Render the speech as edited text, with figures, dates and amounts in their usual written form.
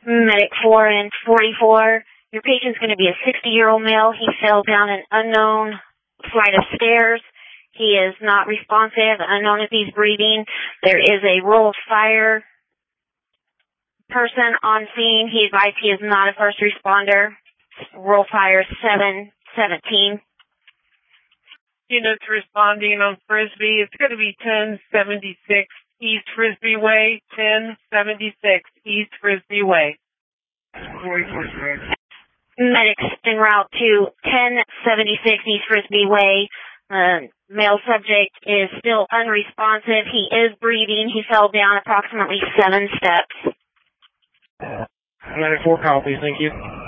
Medic 4 and 44. Your patient's going to be a 60-year-old male. He fell down an unknown flight of stairs. He is not responsive, unknown if he's breathing. There is a roll of fire person on scene. He advised he is not a first responder. Roll fire 717. Units responding on Frisbee. It's going to be 1076 East Frisbee Way, 1076 East Frisbee Way. Medics en route to 1076 East Frisbee Way. Male subject is still unresponsive. He is breathing. He fell down approximately 7 steps. Medic 4 copies, thank you.